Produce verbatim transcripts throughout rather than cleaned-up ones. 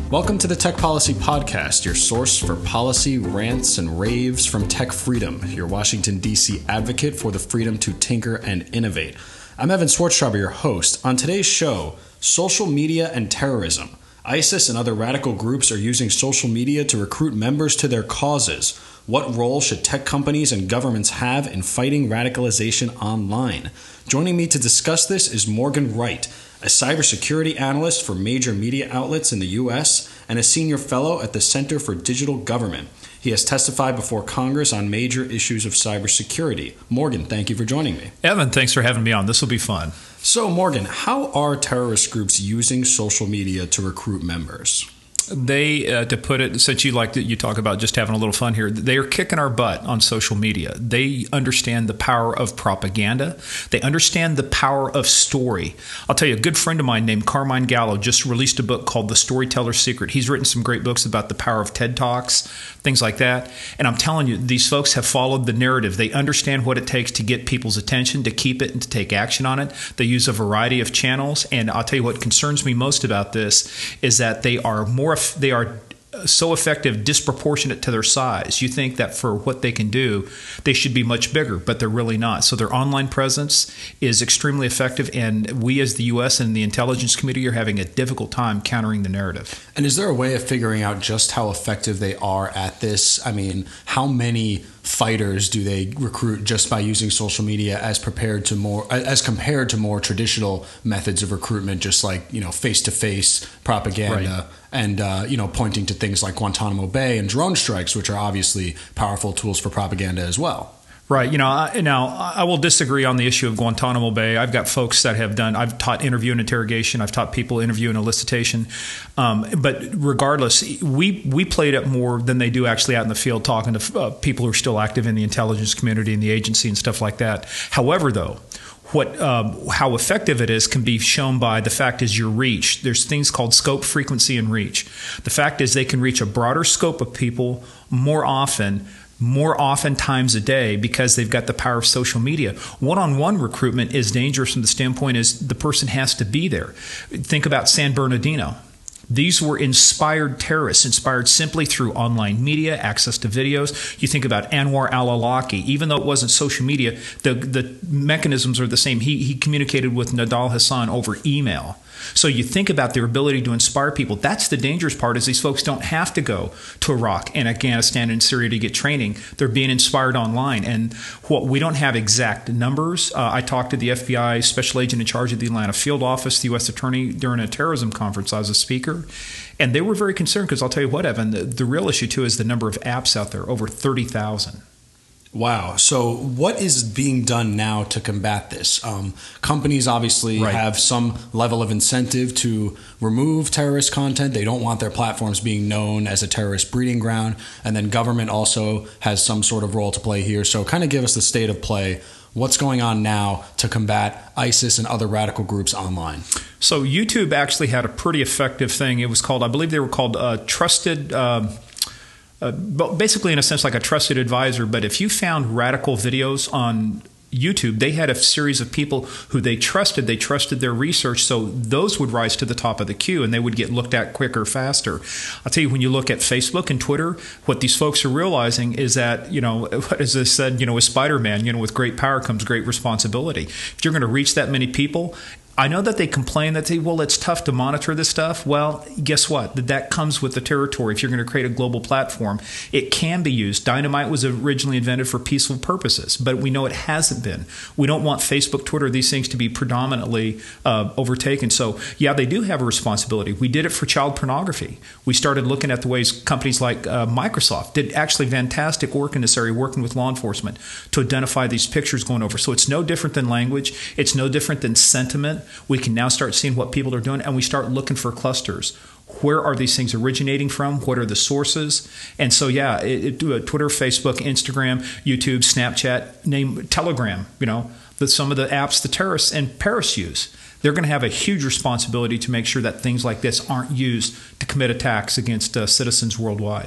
Welcome to the Tech Policy Podcast, your source for policy, rants, and raves from Tech Freedom, your Washington, D C advocate for the freedom to tinker and innovate. I'm Evan Swartztraber, your host. On today's show, social media and terrorism. ISIS and other radical groups are using social media to recruit members to their causes. What role should tech companies and governments have in fighting radicalization online? Joining me to discuss this is Morgan Wright, a cybersecurity analyst for major media outlets in the U S and a senior fellow at the Center for Digital Government. He has testified before Congress on major issues of cybersecurity. Morgan, thank you for joining me. Evan, thanks for having me on. This will be fun. So, Morgan, how are terrorist groups using social media to recruit members? They, uh, to put it, since you like that you talk about just having a little fun here, they are kicking our butt on social media. They understand the power of propaganda. They understand the power of story. I'll tell you, a good friend of mine named Carmine Gallo just released a book called The Storyteller's Secret. He's written some great books about the power of TED Talks, things like that. And I'm telling you, these folks have followed the narrative. They understand what it takes to get people's attention, to keep it, and to take action on it. They use a variety of channels. And I'll tell you what concerns me most about this is that they are more They are so effective, disproportionate to their size. You think that for what they can do, they should be much bigger, but they're really not. So their online presence is extremely effective, and we as the U S and the intelligence community are having a difficult time countering the narrative. And is there a way of figuring out just how effective they are at this? I mean, how many fighters do they recruit just by using social media as prepared to more as compared to more traditional methods of recruitment, just like, you know, face-to-face propaganda, right, and uh, you know, pointing to things like Guantanamo Bay and drone strikes, which are obviously powerful tools for propaganda as well? Right. You know, I, now I will disagree on the issue of Guantanamo Bay. I've got folks that have done, I've taught interview and interrogation. I've taught people interview and elicitation. Um, but regardless, we, we played it more than they do actually out in the field talking to uh, people who are still active in the intelligence community and the agency and stuff like that. However, though, What, um, how effective it is can be shown by the fact is your reach. There's things called scope, frequency, and reach. The fact is they can reach a broader scope of people more often, more often times a day because they've got the power of social media. One-on-one recruitment is dangerous from the standpoint is the person has to be there. Think about San Bernardino. These were inspired terrorists, inspired simply through online media, access to videos. You think about Anwar al-Awlaki. Even though it wasn't social media, the, the mechanisms are the same. He, he communicated with Nidal Hasan over email. So you think about their ability to inspire people. That's the dangerous part is these folks don't have to go to Iraq and Afghanistan and Syria to get training. They're being inspired online. And what we don't have exact numbers. Uh, I talked to the F B I special agent in charge of the Atlanta field office, the U S attorney during a terrorism conference. I was a speaker. And they were very concerned because I'll tell you what, Evan, the, the real issue too is the number of apps out there, over thirty thousand. Wow. So what is being done now to combat this? Um, companies obviously right. have some level of incentive to remove terrorist content. They don't want their platforms being known as a terrorist breeding ground. And then government also has some sort of role to play here. So kind of give us the state of play. What's going on now to combat ISIS and other radical groups online? So YouTube actually had a pretty effective thing. It was called, I believe they were called uh, Trusted... Uh, Uh, basically, in a sense, like a trusted advisor. But if you found radical videos on YouTube, they had a series of people who they trusted. They trusted their research, so those would rise to the top of the queue, and they would get looked at quicker, faster. I'll tell you, when you look at Facebook and Twitter, what these folks are realizing is that, you know, as I said, you know, with Spider-Man, you know, with great power comes great responsibility. If you're going to reach that many people, I know that they complain that, they, well, it's tough to monitor this stuff. Well, guess what? That comes with the territory. If you're going to create a global platform, it can be used. Dynamite was originally invented for peaceful purposes, but we know it hasn't been. We don't want Facebook, Twitter, these things to be predominantly uh, overtaken. So, yeah, they do have a responsibility. We did it for child pornography. We started looking at the ways companies like uh, Microsoft did actually fantastic work in this area, working with law enforcement to identify these pictures going over. So it's no different than language. It's no different than sentiment. We can now start seeing what people are doing, and we start looking for clusters. Where are these things originating from? What are the sources? And so, yeah, it, it, Twitter, Facebook, Instagram, YouTube, Snapchat, name Telegram, you know, the, some of the apps the terrorists in Paris use. They're going to have a huge responsibility to make sure that things like this aren't used to commit attacks against uh, citizens worldwide.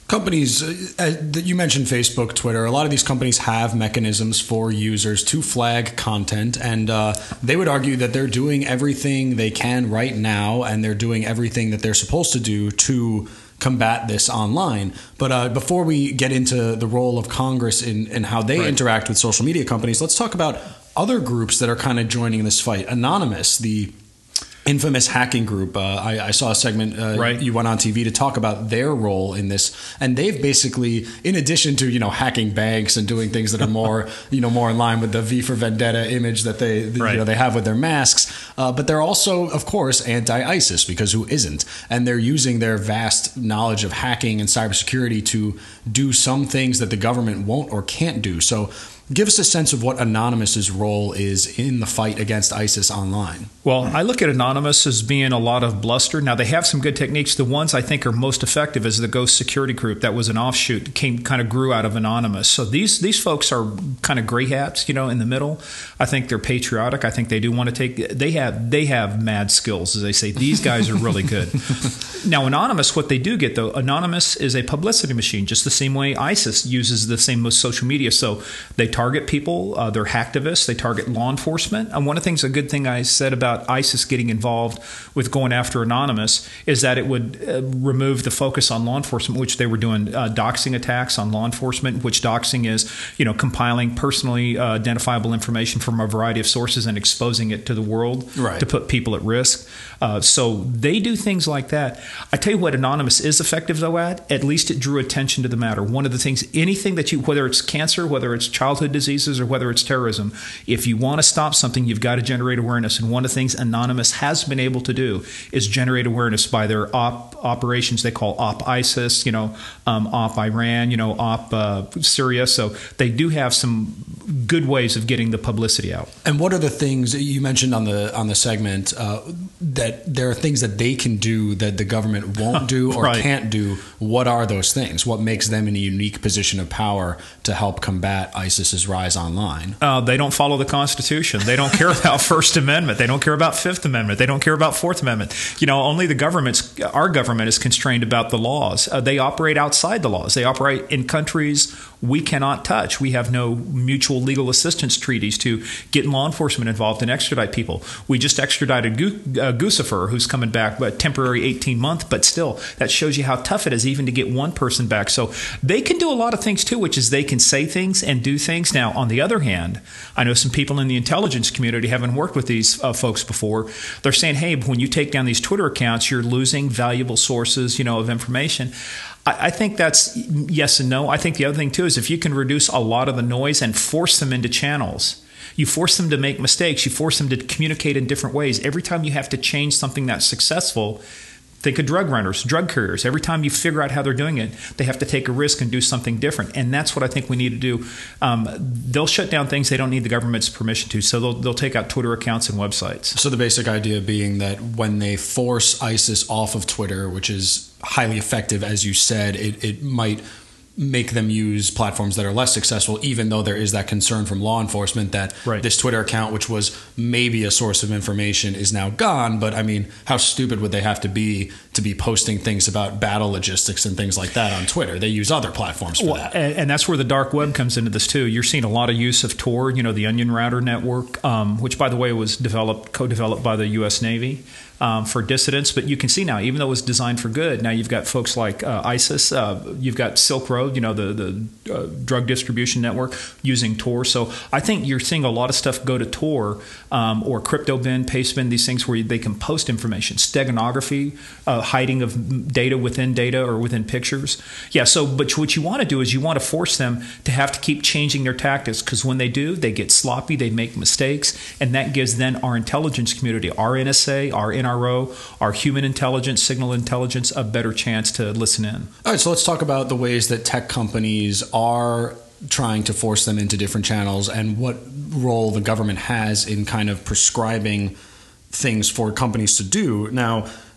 Companies, uh, you mentioned Facebook, Twitter, a lot of these companies have mechanisms for users to flag content, and uh, they would argue that they're doing everything they can right now, and they're doing everything that they're supposed to do to combat this online. But uh, before we get into the role of Congress in, in how they right. interact with social media companies, let's talk about other groups that are kind of joining this fight. Anonymous, the infamous hacking group. Uh, I, I saw a segment uh, right. you went on T V to talk about their role in this, and they've basically, in addition to you know hacking banks and doing things that are more you know more in line with the V for Vendetta image that they right. you know they have with their masks, uh, but they're also, of course, anti-ISIS, because who isn't? And they're using their vast knowledge of hacking and cybersecurity to do some things that the government won't or can't do. So, give us a sense of what Anonymous's role is in the fight against ISIS online. Well, I look at Anonymous as being a lot of bluster. Now, they have some good techniques. The ones I think are most effective is the Ghost Security Group. That was an offshoot, came kind of grew out of Anonymous. So these these folks are kind of gray hats, you know, in the middle. I think they're patriotic. I think they do want to take. They have they have mad skills, as they say. These guys are really good. Now, Anonymous, what they do get though, Anonymous is a publicity machine, just the same way ISIS uses the same most social media. So they target people. Uh, they're hacktivists. They target law enforcement. And one of the things, a good thing I said about ISIS getting involved with going after Anonymous is that it would uh, remove the focus on law enforcement, which they were doing uh, doxing attacks on law enforcement, which doxing is, you know, compiling personally uh, identifiable information from a variety of sources and exposing it to the world right. to put people at risk. Uh, so they do things like that. I tell you what Anonymous is effective, though, at, at least it drew attention to the matter. One of the things, anything that you, whether it's cancer, whether it's childhood diseases, or whether it's terrorism, if you want to stop something, you've got to generate awareness. And one of the things Anonymous has been able to do is generate awareness by their op operations they call Op ISIS, you know, um, Op Iran, you know, Op uh, Syria. So they do have some good ways of getting the publicity out. And what are the things you mentioned on the on the segment uh, that there are things that they can do that the government won't do or right. can't do? What are those things? What makes them in a unique position of power to help combat ISIS's rise online? Uh, they don't follow the Constitution. They don't care about First Amendment. They don't care about Fifth Amendment. They don't care about Fourth Amendment. You know, only the government's, our government is constrained about the laws. Uh, they operate outside the laws. They operate in countries we cannot touch. We have no mutual legal assistance treaties to get law enforcement involved and extradite people. We just extradited Gu uh, Guccifer, who's coming back, but temporary eighteen month, but still, that shows you how tough it is even to get one person back. So they can do a lot of things too, which is they can say things and do things. Now, on the other hand, I know some people in the intelligence community, having worked with these uh, folks before, they're saying, hey, when you take down these Twitter accounts, you're losing valuable sources, you know, of information. I think that's yes and no. I think the other thing, too, is if you can reduce a lot of the noise and force them into channels, you force them to make mistakes, you force them to communicate in different ways. Every time you have to change something that's successful, think of drug runners, drug couriers. Every time you figure out how they're doing it, they have to take a risk and do something different. And that's what I think we need to do. Um, they'll shut down things they don't need the government's permission to. So they'll, they'll take out Twitter accounts and websites. So the basic idea being that when they force ISIS off of Twitter, which is highly effective, as you said, it, it might make them use platforms that are less successful, even though there is that concern from law enforcement that right. this Twitter account, which was maybe a source of information, is now gone. But I mean, how stupid would they have to be to be posting things about battle logistics and things like that on Twitter? They use other platforms for well, that. And, and that's where the dark web comes into this too. You're seeing a lot of use of Tor, you know, the Onion Router network, um, which, by the way, was developed, co-developed by the U S Navy. Um, for dissidents, but you can see now, even though it was designed for good, now you've got folks like uh, ISIS, uh, you've got Silk Road, you know, the, the uh, drug distribution network using Tor. So I think you're seeing a lot of stuff go to Tor um, or CryptoBin, Pastebin, these things where they can post information, steganography, uh, hiding of data within data or within pictures. Yeah, so but what you want to do is you want to force them to have to keep changing their tactics, because when they do, they get sloppy, they make mistakes, and that gives then our intelligence community, our N S A, our N R O, our human intelligence, signal intelligence, a better chance to listen in. All right, so let's talk about the ways that tech companies are trying to force them into different channels and what role the government has in kind of prescribing things for companies to do. Now,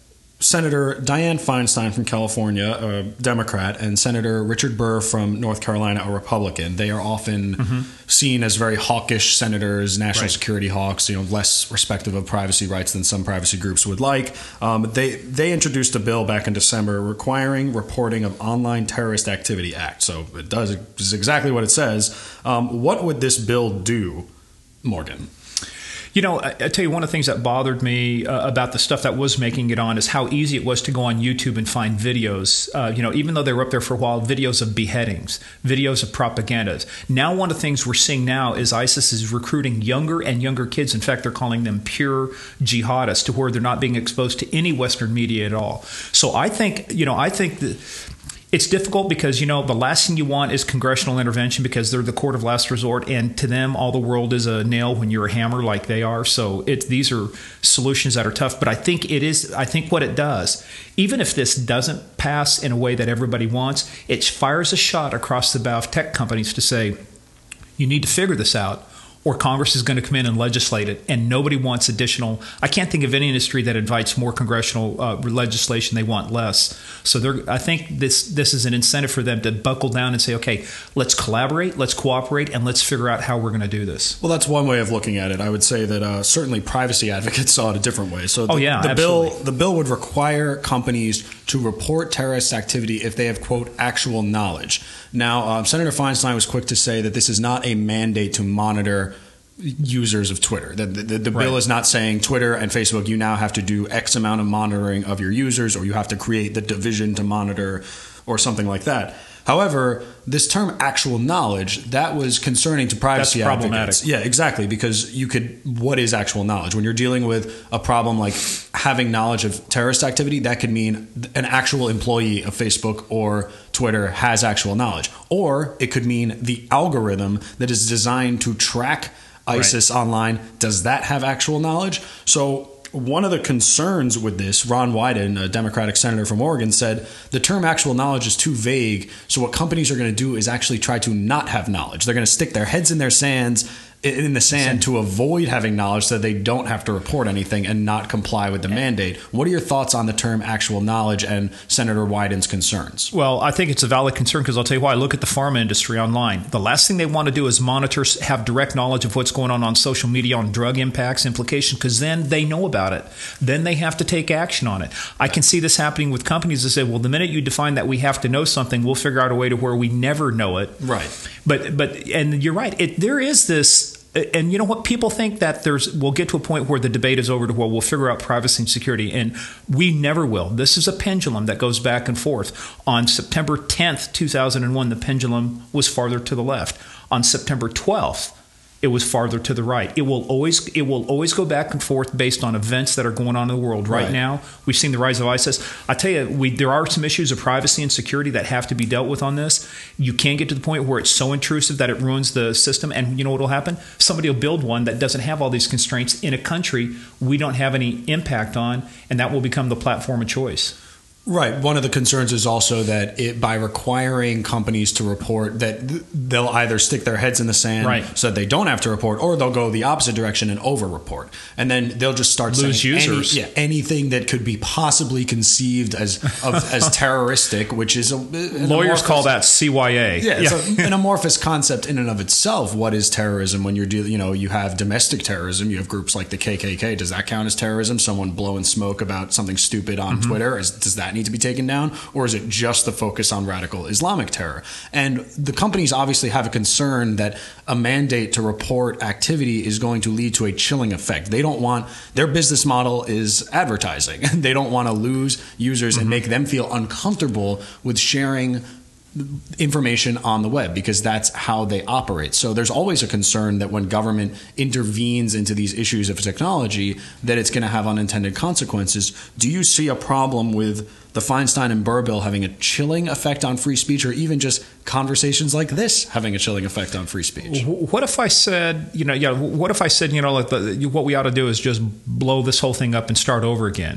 Senator Dianne Feinstein from California, a Democrat, and Senator Richard Burr from North Carolina, a Republican. They are often mm-hmm. seen as very hawkish senators, national right. security hawks, you know, less respective of privacy rights than some privacy groups would like. Um, they they introduced a bill back in December requiring reporting of online terrorist activity act. So it does is exactly what it says. Um, what would this bill do, Morgan? You know, I, I tell you, one of the things that bothered me uh, about the stuff that was making it on is how easy it was to go on YouTube and find videos. Uh, you know, even though they were up there for a while, videos of beheadings, videos of propagandas. Now, one of the things we're seeing now is ISIS is recruiting younger and younger kids. In fact, they're calling them pure jihadists, to where they're not being exposed to any Western media at all. So I think, you know, I think that it's difficult because, you know, the last thing you want is congressional intervention, because they're the court of last resort, and to them, all the world is a nail when you're a hammer, like they are. So it, these are solutions that are tough. But I think it is, I think what it does, even if this doesn't pass in a way that everybody wants, it fires a shot across the bow of tech companies to say, you need to figure this out, or Congress is going to come in and legislate it, and nobody wants additional. I can't think of any industry that invites more congressional uh, legislation. They want less. So they're, I think this this is an incentive for them to buckle down and say, okay, let's collaborate, let's cooperate, and let's figure out how we're going to do this. Well, that's one way of looking at it. I would say that uh, certainly privacy advocates saw it a different way. So the, oh, yeah, the absolutely. bill the bill would require companies to report terrorist activity if they have, quote, actual knowledge. Now, um, Senator Feinstein was quick to say that this is not a mandate to monitor users of Twitter. The, the, the bill right. is not saying Twitter and Facebook, you now have to do X amount of monitoring of your users, or you have to create the division to monitor, or something like that. However, this term actual knowledge, that was concerning to privacy That's problematic. advocates. Yeah, exactly, because you could, what is actual knowledge? When you're dealing with a problem like having knowledge of terrorist activity, that could mean an actual employee of Facebook or Twitter has actual knowledge. Or it could mean the algorithm that is designed to track ISIS right. online, does that have actual knowledge? So one of the concerns with this, Ron Wyden, a Democratic senator from Oregon, said the term actual knowledge is too vague. So what companies are going to do is actually try to not have knowledge. They're going to stick their heads in their sands in the sand to avoid having knowledge, so they don't have to report anything and not comply with the mandate. What are your thoughts on the term actual knowledge and Senator Wyden's concerns? Well, I think it's a valid concern, because I'll tell you why. Look at the pharma industry online. The last thing they want to do is monitor, have direct knowledge of what's going on on social media on drug impacts, implications, because then they know about it. Then they have to take action on it. I can see this happening with companies that say, well, the minute you define that we have to know something, we'll figure out a way to where we never know it. Right. But, but and you're right. It, there is this... And you know what? People think that there's we'll get to a point where the debate is over to where we'll figure out privacy and security, and we never will. This is a pendulum that goes back and forth. On September tenth, two thousand one, the pendulum was farther to the left. On September twelfth, it was farther to the right. It will always it will always go back and forth based on events that are going on in the world. Right, right. now, we've seen the rise of ISIS. I tell you, we there are some issues of privacy and security that have to be dealt with on this. You can't get to the point where it's so intrusive that it ruins the system. And you know what will happen? Somebody will build one that doesn't have all these constraints in a country we don't have any impact on, and that will become the platform of choice. Right. One of the concerns is also that it, by requiring companies to report, that they'll either stick their heads in the sand right. so that they don't have to report, or they'll go the opposite direction and over-report. And then they'll just start lose saying users. Any, yeah, anything that could be possibly conceived as of, as terroristic, which is a, lawyers call that C Y A. Yeah, it's yeah. A, an amorphous concept in and of itself. What is terrorism? When you're dealing, you know, you have domestic terrorism. You have groups like the K K K. Does that count as terrorism? Someone blowing smoke about something stupid on mm-hmm. Twitter? Is, does that need to be taken down, or is it just the focus on radical Islamic terror? And the companies obviously have a concern that a mandate to report activity is going to lead to a chilling effect. They don't want, their business model is advertising. They don't want to lose users mm-hmm. and make them feel uncomfortable with sharing information on the web, because that's how they operate. So there's always a concern that when government intervenes into these issues of technology, that it's going to have unintended consequences. Do you see a problem with the Feinstein and Burr bill having a chilling effect on free speech, or even just conversations like this having a chilling effect on free speech? What if I said, you know, yeah, what if I said, you know, like the, what we ought to do is just blow this whole thing up and start over again?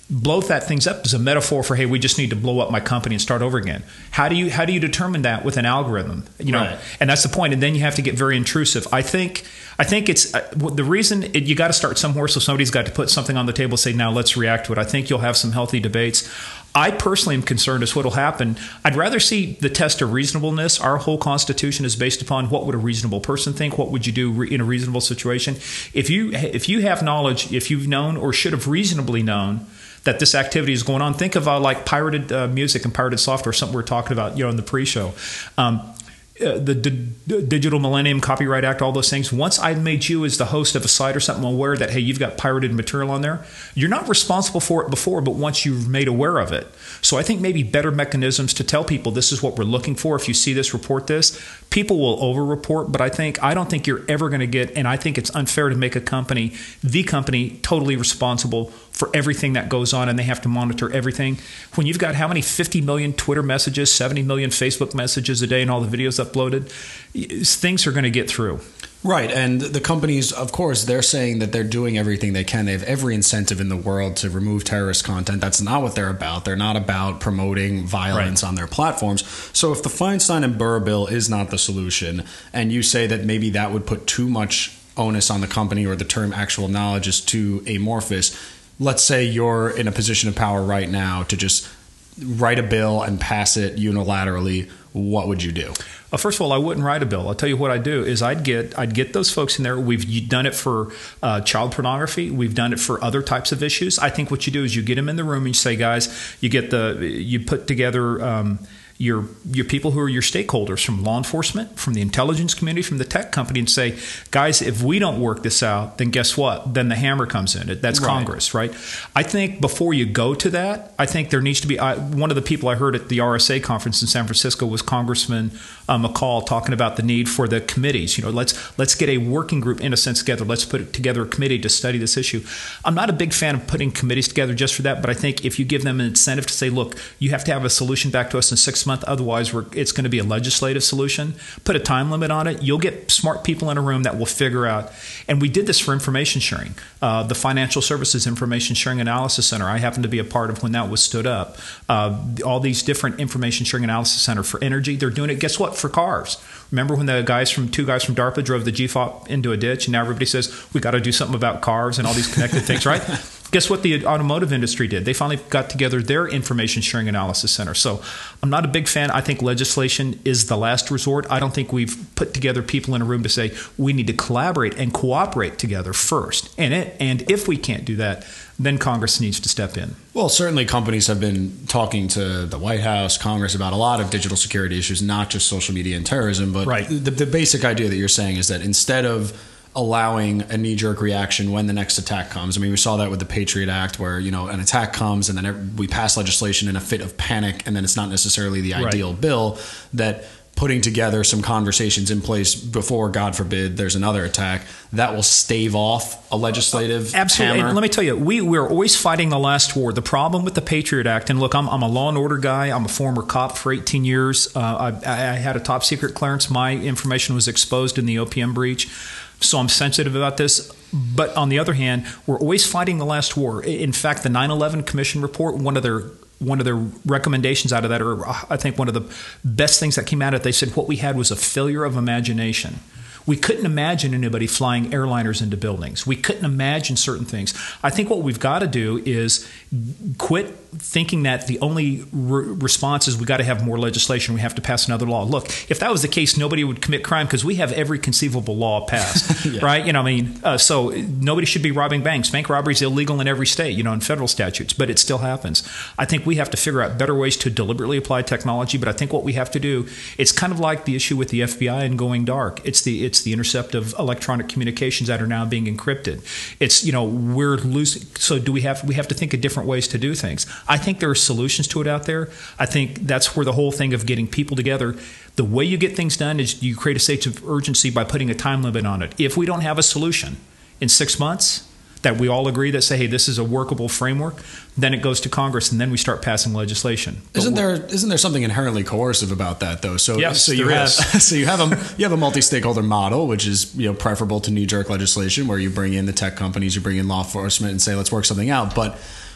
blow that things up as a metaphor for, hey, we just need to blow up my company and start over again. How do you how do you determine that with an algorithm? You know, right. And that's the point. And then you have to get very intrusive. I think I think it's uh, the reason it, you got to start somewhere. So somebody's got to put something on the table and say, now let's react to it. I think you'll have some healthy debates. I personally am concerned as what will happen. I'd rather see the test of reasonableness. Our whole Constitution is based upon what would a reasonable person think? What would you do in a reasonable situation? If you if you have knowledge, if you've known or should have reasonably known that this activity is going on, think of uh, like pirated uh, music and pirated software, something we we're talking about, you know, in the pre-show. Um, Uh, the D- Digital Millennium Copyright Act, all those things. Once I made you as the host of a site or something aware that, hey, you've got pirated material on there, you're not responsible for it before, but once you've made aware of it. So I think maybe better mechanisms to tell people this is what we're looking for. If you see this, report this. People will over-report, but I think I don't think you're ever going to get, and I think it's unfair to make a company, the company, totally responsible for everything that goes on, and they have to monitor everything. When you've got how many fifty million Twitter messages, seventy million Facebook messages a day, and all the videos uploaded, things are going to get through. Right, and the companies, of course, they're saying that they're doing everything they can. They have every incentive in the world to remove terrorist content. That's not what they're about. They're not about promoting violence right. on their platforms. So if the Feinstein and Burr bill is not the solution, and you say that maybe that would put too much onus on the company, or the term actual knowledge is too amorphous, let's say you're in a position of power right now to just write a bill and pass it unilaterally, what would you do? Well, first of all, I wouldn't write a bill. I'll tell you what I'd do is I'd get I'd get those folks in there. We've done it for uh, child pornography. We've done it for other types of issues. I think what you do is you get them in the room and you say, guys, you get the you put together um, your your people who are your stakeholders from law enforcement, from the intelligence community, from the tech company, and say, guys, if we don't work this out, then guess what? Then the hammer comes in. That's right. Congress, right? I think before you go to that, I think there needs to be I, one of the people I heard at the R S A conference in San Francisco was Congressman uh, McCall talking about the need for the committees. You know, let's let's get a working group in a sense together. Let's put together a committee to study this issue. I'm not a big fan of putting committees together just for that, but I think if you give them an incentive to say, look, you have to have a solution back to us in six months, otherwise we're, it's going to be a legislative solution. Put a time limit on it. You'll get smart people in a room that will figure out. And we did this for information sharing. Uh, the Financial Services Information Sharing Analysis Center, I happened to be a part of when that was stood up. Uh, all these different information sharing analysis center for energy, they're doing it, guess what, for cars. Remember when the guys from two guys from DARPA drove the G FOP into a ditch, and now everybody says we got to do something about cars and all these connected things, right? Guess what the automotive industry did? They finally got together their information sharing analysis center. So I'm not a big fan. I think legislation is the last resort. I don't think we've put together people in a room to say we need to collaborate and cooperate together first. And it, and if we can't do that, then Congress needs to step in. Well, certainly companies have been talking to the White House, Congress about a lot of digital security issues, not just social media and terrorism. But right. the, the basic idea that you're saying is that instead of allowing a knee-jerk reaction when the next attack comes. I mean, we saw that with the Patriot Act where, you know, an attack comes and then we pass legislation in a fit of panic, and then it's not necessarily the ideal right. bill, that putting together some conversations in place before, God forbid, there's another attack, that will stave off a legislative Absolutely. hammer. And let me tell you, we, we're always fighting the last war. The problem with the Patriot Act, and look, I'm, I'm a law and order guy. I'm a former cop for eighteen years. Uh, I, I had a top secret clearance. My information was exposed in the O P M breach. So I'm sensitive about this. But on the other hand, we're always fighting the last war. In fact, the nine eleven Commission report, one of their one of their recommendations out of that, or I think one of the best things that came out of it, they said what we had was a failure of imagination. We couldn't imagine anybody flying airliners into buildings. We couldn't imagine certain things. I think what we've got to do is quit thinking that the only re- response is we got to have more legislation. We have to pass another law. Look, if that was the case, nobody would commit crime because we have every conceivable law passed, yeah. right? You know, I mean, uh, so nobody should be robbing banks. Bank robbery is illegal in every state, you know, in federal statutes, but it still happens. I think we have to figure out better ways to deliberately apply technology. But I think what we have to do, it's kind of like the issue with the F B I and going dark. It's the it's the intercept of electronic communications that are now being encrypted. It's, you know, we're losing. So do we have we have to think of different ways to do things. I think there are solutions to it out there. I think that's where the whole thing of getting people together, the way you get things done is you create a state of urgency by putting a time limit on it. If we don't have a solution in six months that we all agree that say, hey, this is a workable framework, then it goes to Congress and then we start passing legislation. But isn't there isn't there something inherently coercive about that though? So yes, so you there have is. so you have a you have a multi-stakeholder model, which is, you know, preferable to knee-jerk legislation where you bring in the tech companies, you bring in law enforcement and say let's work something out. But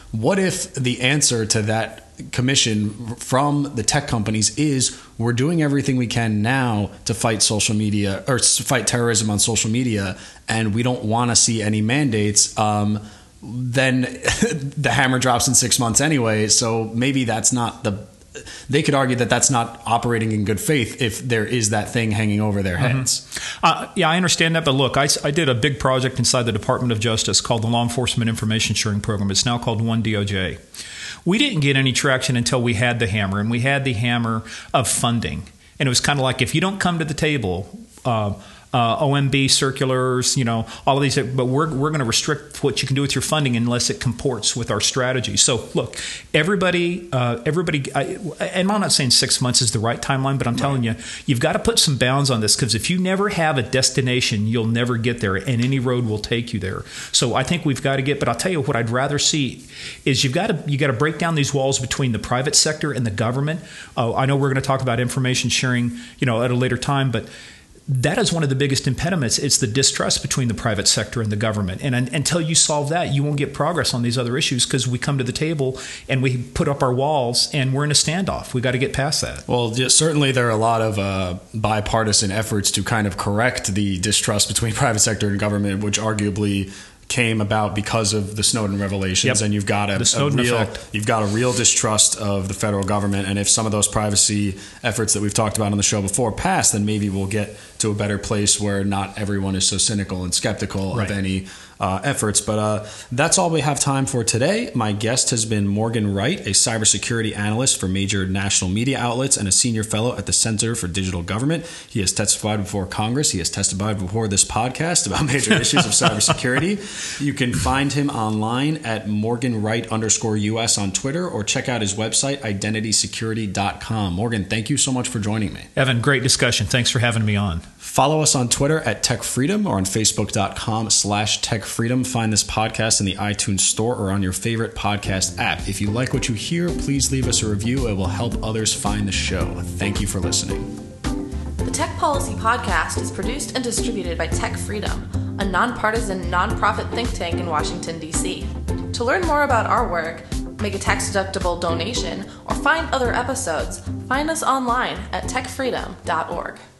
what if the answer to that commission from the tech companies is we're doing everything we can now to fight social media or fight terrorism on social media, and we don't want to see any mandates, um, then the hammer drops in six months anyway. So maybe that's not the, they could argue that that's not operating in good faith if there is that thing hanging over their heads. Mm-hmm. Uh, yeah, I understand that. But look, I, I did a big project inside the Department of Justice called the Law Enforcement Information Sharing Program. It's now called one D O J. We didn't get any traction until we had the hammer, and we had the hammer of funding. And it was kind of like, if you don't come to the table, uh, uh, O M B circulars, you know, all of these, but we're we're going to restrict what you can do with your funding unless it comports with our strategy. So look, everybody, uh, everybody, I, and I'm not saying six months is the right timeline, but I'm telling you, you've got to put some bounds on this, because if you never have a destination, you'll never get there, and any road will take you there. So I think we've got to get, but I'll tell you what I'd rather see is you've got to you got to break down these walls between the private sector and the government. Uh, I know we're going to talk about information sharing, you know, at a later time, but that is one of the biggest impediments. It's the distrust between the private sector and the government. And un- until you solve that, you won't get progress on these other issues, because we come to the table and we put up our walls and we're in a standoff. We got to get past that. Well, just, certainly there are a lot of uh, bipartisan efforts to kind of correct the distrust between private sector and government, which arguably came about because of the Snowden revelations. Yep. And you've got a, a real effect. You've got a real distrust of the federal government. And if some of those privacy efforts that we've talked about on the show before pass, then maybe we'll get to a better place where not everyone is so cynical and skeptical right. of any uh, efforts. But uh, that's all we have time for today. My guest has been Morgan Wright, a cybersecurity analyst for major national media outlets and a senior fellow at the Center for Digital Government. He has testified before Congress. He has testified before this podcast about major issues of cybersecurity. You can find him online at Morgan Wright underscore U S on Twitter, or check out his website, identity security dot com. Morgan, thank you so much for joining me. Evan, great discussion. Thanks for having me on. Follow us on Twitter at Tech Freedom or on Facebook.com slash Tech Freedom. Find this podcast in the iTunes Store or on your favorite podcast app. If you like what you hear, please leave us a review. It will help others find the show. Thank you for listening. The Tech Policy Podcast is produced and distributed by Tech Freedom, a nonpartisan, nonprofit think tank in Washington, D C. To learn more about our work, make a tax-deductible donation, or find other episodes, find us online at tech freedom dot org.